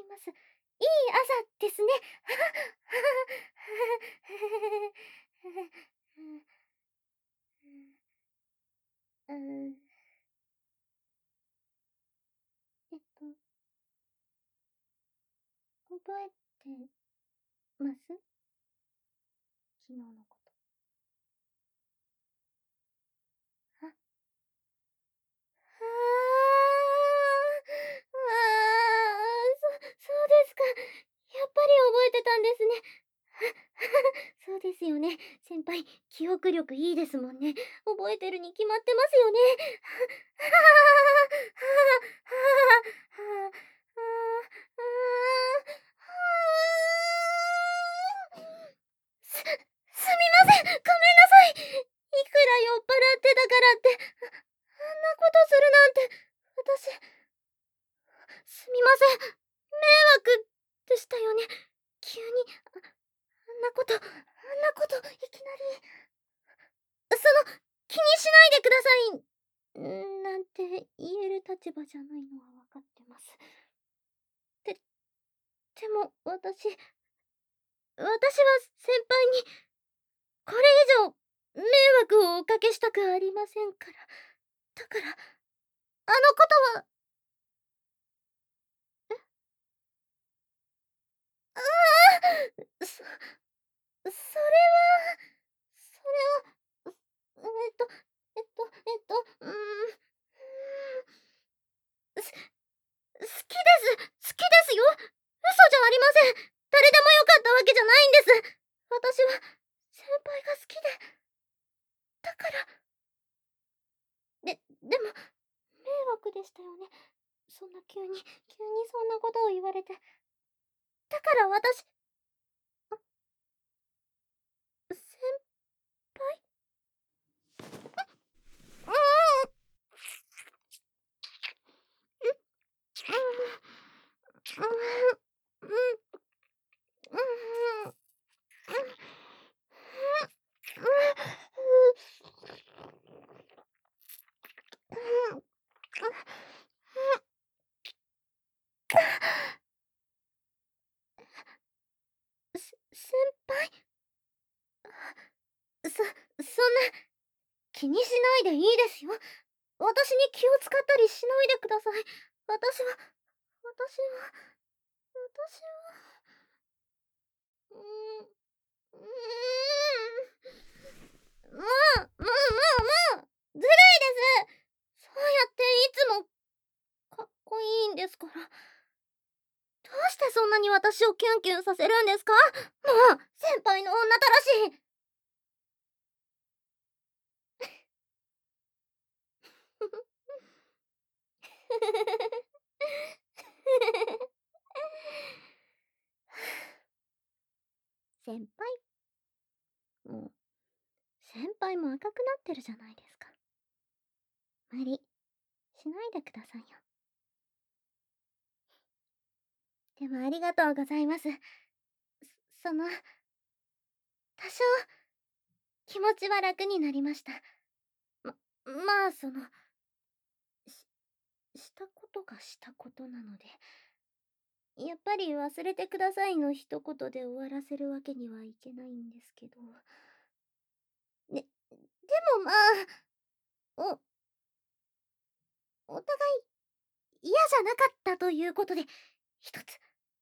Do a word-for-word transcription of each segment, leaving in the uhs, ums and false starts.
ます。いい朝ですね。うん。えっと、覚えてます？昨日のこと。あ、ああ、ああ、そそうですか。やっぱり覚えてたんですね。そうですよね。先輩、記憶力いいですもんね。覚えてるに決まってますよね。はあ、はあ、はあ、はあ、はあ、はあ、はあ。す、すみません。ごめんなさい。いくら酔っ払ってたからって、あ、あんなことするなんて、私、すみません。迷惑でしたよね。急に、あ、あんなこと、あんなこと、いきなり。その、気にしないでください。んなんて言える立場じゃないのは分かってます。で、でも私、私は先輩にこれ以上迷惑をおかけしたくありませんから。だから、あのことは。え？ああ、そ、それは、それは、うえっと、えっと、えっと、うーん、うーん、す、好きです。好きですよ。嘘じゃありません。誰でもよかったわけじゃないんです。私は先輩が好きで。だから。で、でも、迷惑でしたよね。そんな急に、急にそんなことを言われて。だから私、あ、先輩？うーん。う、うーん。うーん。うーん。せ先輩？そ、そんな、気にしないでいいですよ。私に気を使ったりしないでください。私は、私は、私は、うーん、うーん。もう、もう、もう、もうずるいです。そうやっていつも、かっこいいんですから。どうしてそんなに私をキュンキュンさせるんですか？もう、先輩の女たらし。先輩？もう、先輩も赤くなってるじゃないですか。無理しないでくださいよ。でもありがとうございます。そ、その、多少、気持ちは楽になりました。ま、まあ、その、し、したことがしたことなので、やっぱり忘れてくださいの一言で終わらせるわけにはいけないんですけど。で、でもまあ、お、お互い嫌じゃなかったということで、一つ。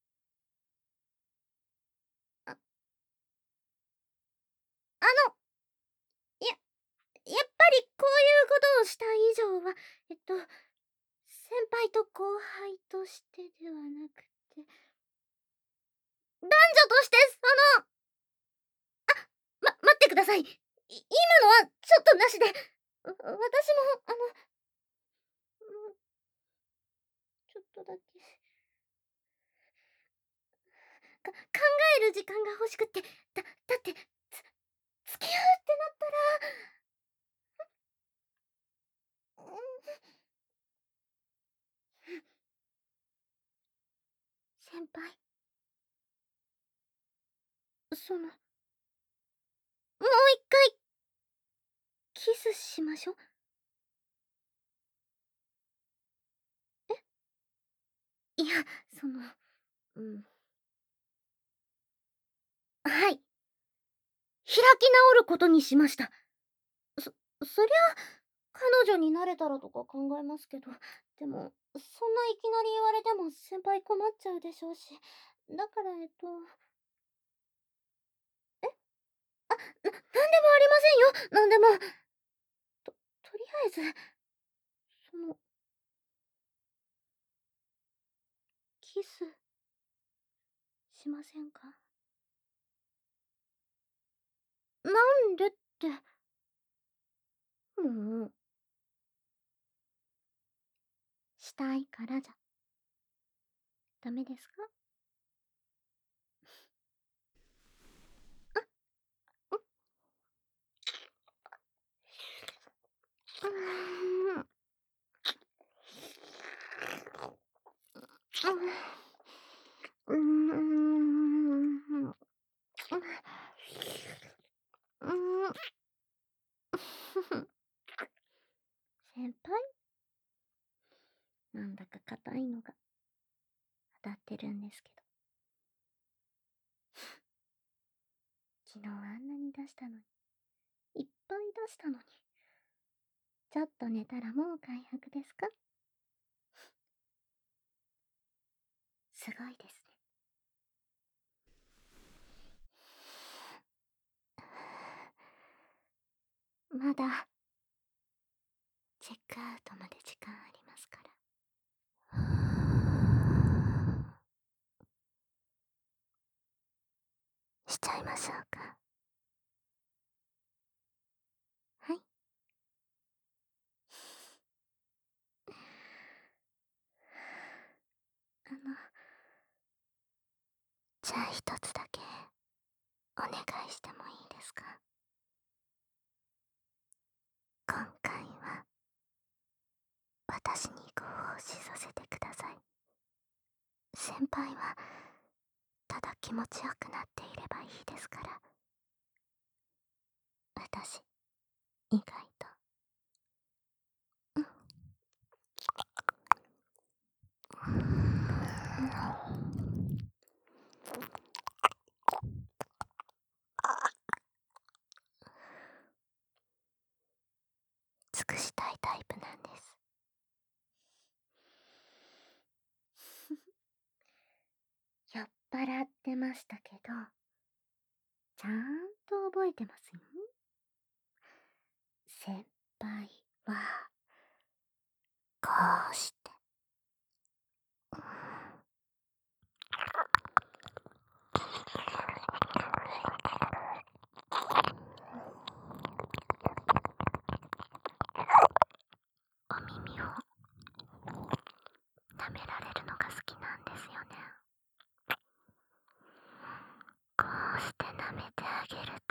あ、あの、や、やっぱりこういうことをした以上は、えっと、先輩と後輩としてではなくて、男女として、その、ま、待ってください。い、今のはちょっとなしで。わ、私も、あの、うん、ちょっとだけ、か、考える時間が欲しくって、だ、だって、つ、付き合うってなったら、うん、先輩、その、もう一回、キスしましょ。え？いや、その、 うん。はい。開き直ることにしました。そ、そりゃ、彼女になれたらとか考えますけど、でも、そんないきなり言われても先輩困っちゃうでしょうし、だからえっと、えあ、な、なんでもありませんよ、なんでも。と、とりあえず、その、キス、しませんか？なんでって、もう、したいからじゃ、ダメですか？うーん。うーん。うーん。先輩なんだか硬いのが当たってるんですけど。昨日あんなに出したのに。いっぱい出したのに。ちょっと寝たらもう回復ですか？すごいですね。まだ、チェックアウトまで時間ありますから。しちゃいましょうか。はい。あの、じゃあ一つだけ、お願いしてもいいですか？今回は、私にご奉仕させてください。先輩は、ただ気持ちよくなっていればいいですから。私、意外と。うん。尽くしたいタイプなんです。酔っ払ってましたけど、ちゃんと覚えてますよ。先輩は、こうして。お耳を舐められるのが好きなんですよね。こうして舐めてあげると、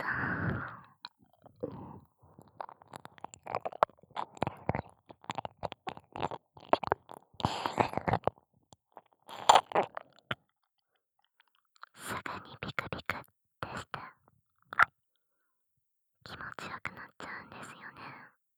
すぐにビクビクってして気持ちよくなっちゃうんですよね。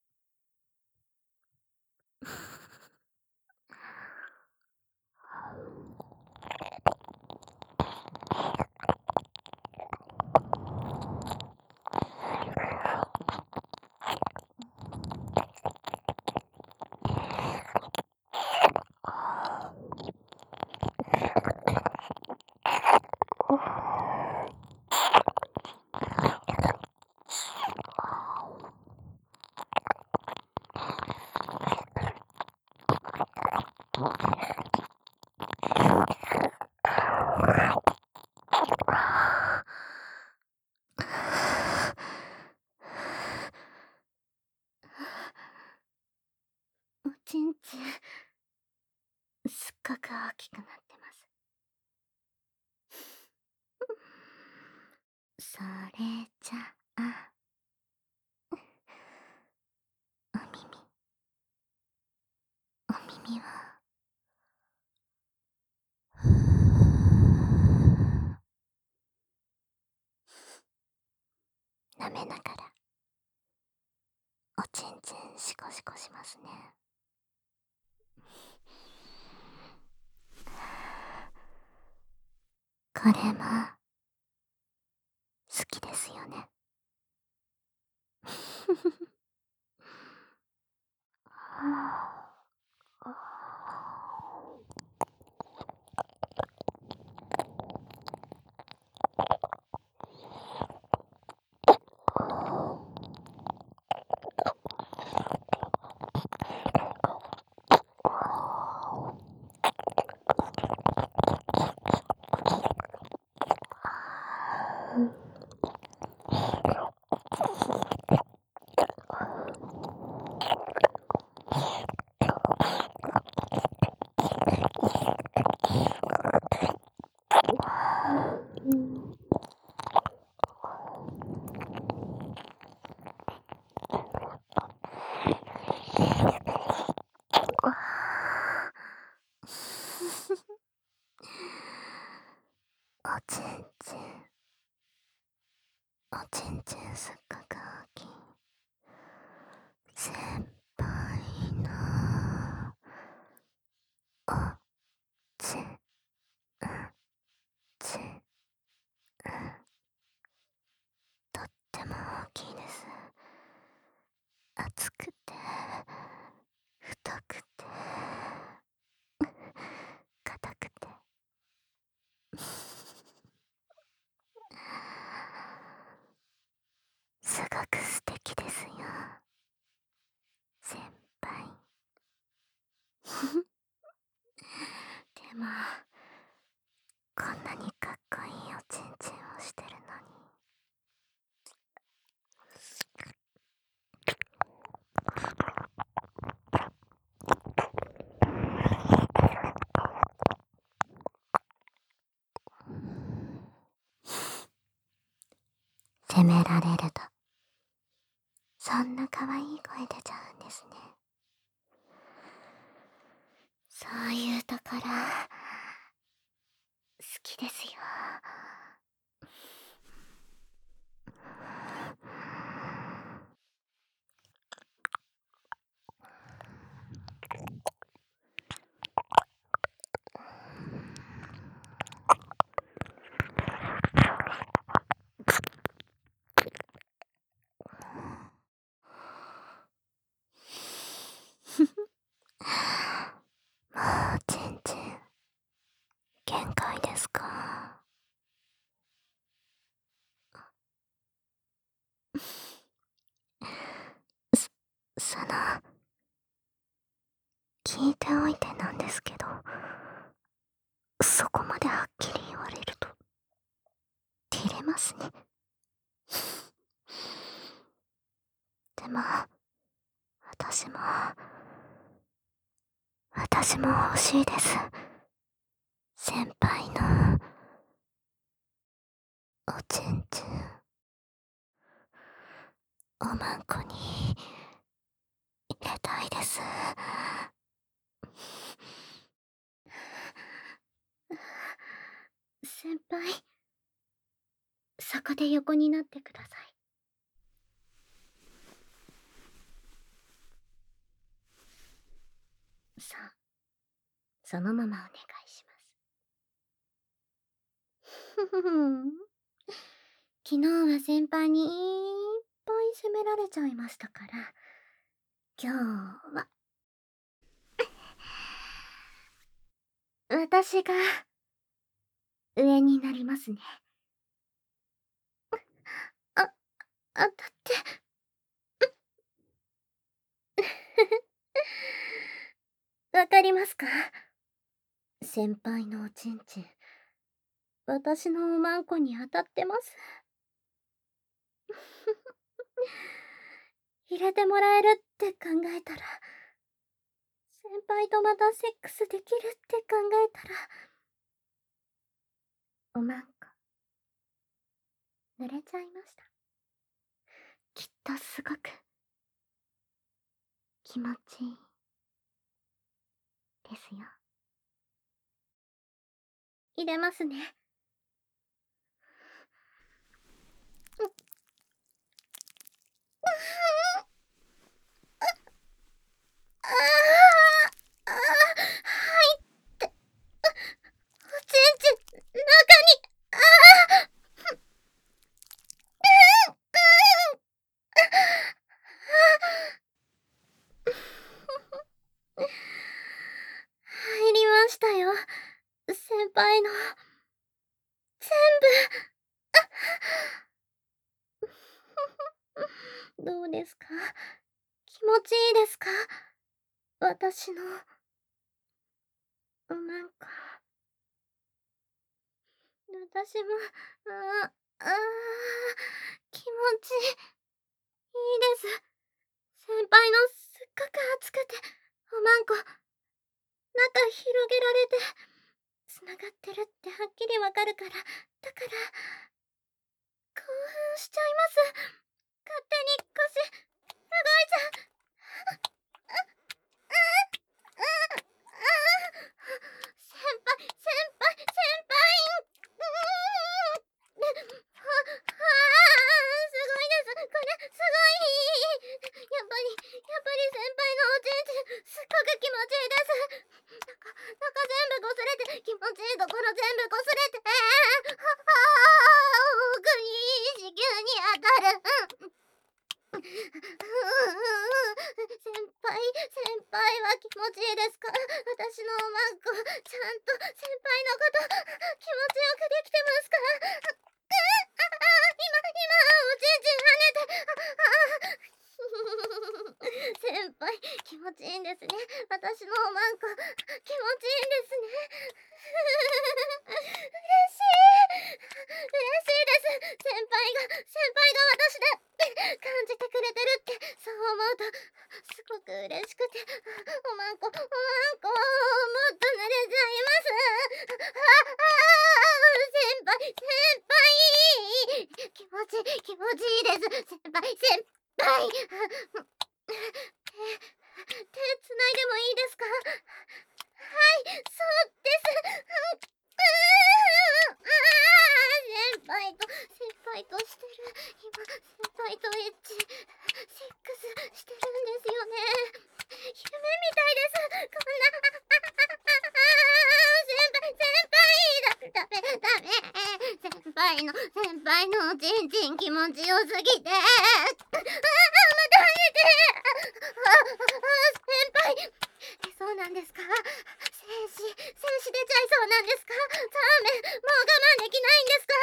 おちんちん、すっごく大きくなってます。それじゃあ、お耳、お耳は、舐めながら、おちんちんシコシコしますね。 これも好きですよね。おちんちん、おちんちんすっごく大きい先輩のおちんちん、とっても大きいです。厚くて太くて硬くてすごく素敵ですよ、先輩。でもこんなにかっこいいおちんちんをしてるのに責められるとそんな可愛い声出ちゃうんですね。そういうところ好きですよ。もうちんちん限界ですか？そ、その聞いておいてなんですけど、そこまではっきり言われると照れますね。でも私も私も欲しいです、先輩のおちんちん。おまんこに入れたいです。先輩、そこで横になってください。さあ、そのままお願いします。ふふふん。昨日は先輩にいっぱい責められちゃいましたから、今日は私が上になりますね。あ、あ、だって。わかりますか？先輩のおちんちん、私のおまんこに当たってます。入れてもらえるって考えたら、先輩とまたセックスできるって考えたら、おまんこ濡れちゃいました。きっとすごく気持ちいいですよ。入れますね。うっ、ああ、ああ、入って、おちんちん中に全部どうですか？気持ちいいですか？私のおまんこ。私も、ああ、ああ、気持ちいいです。先輩のすっごく熱くて、おまんこ、中広げられて、つながってるってはっきりわかるから、だから、興奮しちゃいます。勝手に腰、動いちゃう。あ、あ、あ、あ、あ、先輩、先輩、先輩。うーん。は、はあ、すごいです。これ、すごい。やっぱり、やっぱり先輩のおちんちん、すっごく気持ちいいです。なんか、なんか全部擦れて、気持ちいいところ全部擦れて、は、はあ、奥に子宮に当たる。うん。先輩、先輩は気持ちいいですか？私のおまんこ、ちゃんと先輩のこと、気持ちよくできてますか？あ、あ、あ、今、今、おちんちん跳ねて、あ、あ。先輩、気持ちいいんですね。私のおまんこ、気持ちいいんですね。嬉しい。嬉しいです。先輩が、先輩が私で感じてくれてるって、そう思うと、すごく嬉しくて、おまんこ、おまんこ、もっと濡れちゃいます。あ、あ、先輩、先輩。気持ちいい、気持ちいいです。先輩、先輩。手、手つないでもいいですか？はい、そうです。うーん、ああ、先輩と、先輩としてる。今、先輩とエッチ、セックスしてるんですよね。夢みたいです。こんな、ああ、先輩、先輩だ、ダメ、ダメ。先輩の、先輩のおちんちん気持ちよすぎて。ああ、また跳ねて。あ、あ、先輩。え、そうなんですか？精子、精子出ちゃいそうなんですか？ダメ、もう我慢できないんですか？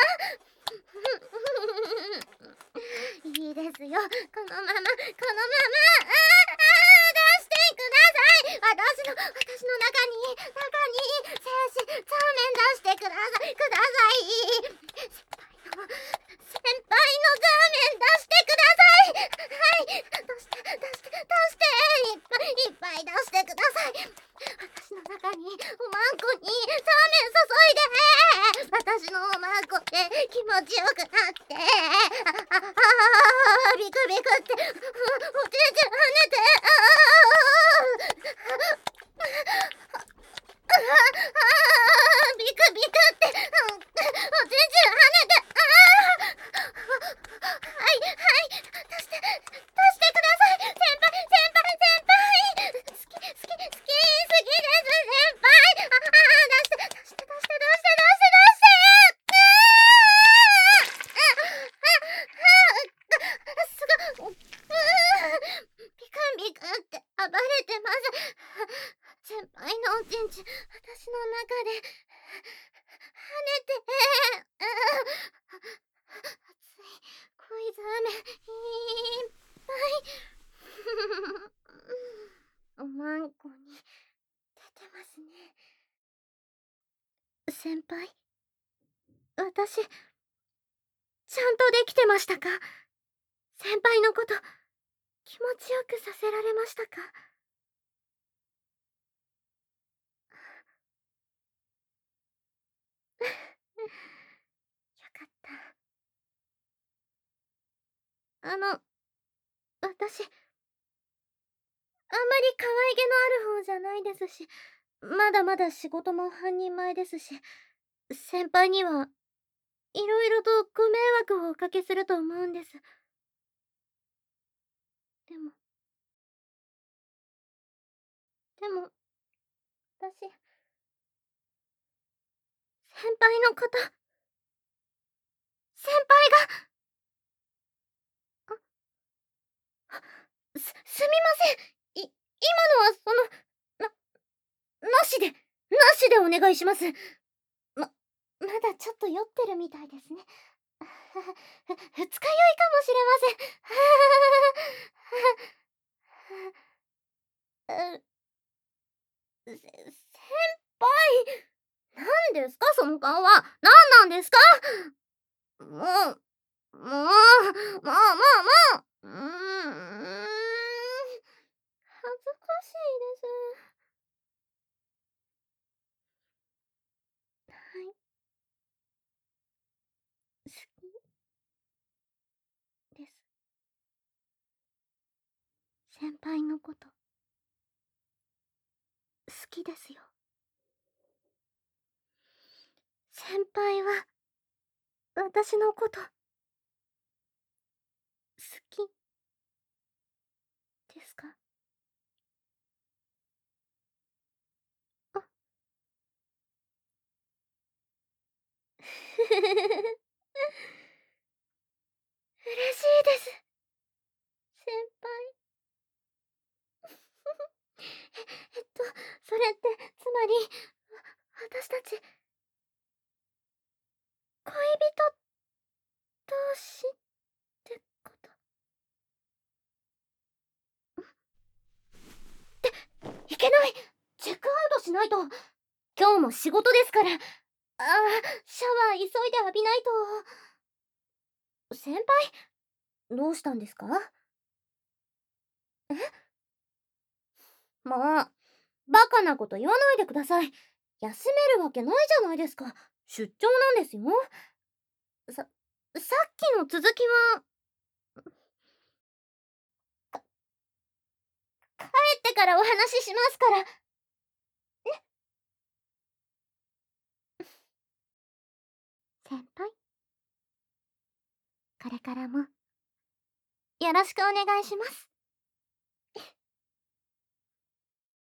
いいですよ。このまま、このまま、ああ、出してください。私の、私の中に、中に、精子、そうめん出してください。ください。先輩の、先輩のザーメン出してください。はい、出して、出して、出して。いっぱいいっぱい出してください。私の中におまんこにザーメン注いで、私のおまんこで気持ちよくなって、あああ、ビクビクって、おちんちん跳ねて、ああ、ああ、ビクビクって、おちんちん跳ねて、ああ、はいはい、出して、出してください。先輩、先輩、先輩。好き、好き、好き、好きです、先輩。ああ、出して、出して、出して、出して、出して、出して。ああ、すごい。ビクンビクンって暴れてます。先輩のおちんちん、私の中で跳ねて、熱い濃いザーメンいっぱいおまんこに出てますね。先輩、私ちゃんとできてましたか？先輩のこと気持ちよくさせられましたか？よかった。あの、私、あんまり可愛げのある方じゃないですし、まだまだ仕事も半人前ですし、先輩にはいろいろとご迷惑をおかけすると思うんです。でも、でも、私、先輩のこと、先輩が、あ、す、すみません。い、今のはその、な、なしで、なしでお願いします。ま、まだちょっと酔ってるみたいですね。ふ二日酔いかもしれません。う、せ先輩、何ですかその顔は。何なんですか。もう、もう、もう、もう、もう、もう、うーん、恥ずかしいです。はい。好きです。先輩のこと好きですよ。先輩は私のこと好きですか。あ嬉しいです、先輩。え、えっと、それって、つまり、私たち、恋人同士ってこと。いけない、チェックアウトしないと。今日も仕事ですから。ああ、シャワー急いで浴びないと。先輩、どうしたんですか。え、もう、バカなこと言わないでください。休めるわけないじゃないですか。出張なんですよ。さ、さっきの続きは、帰ってからお話ししますから。ね。先輩、これからもよろしくお願いします。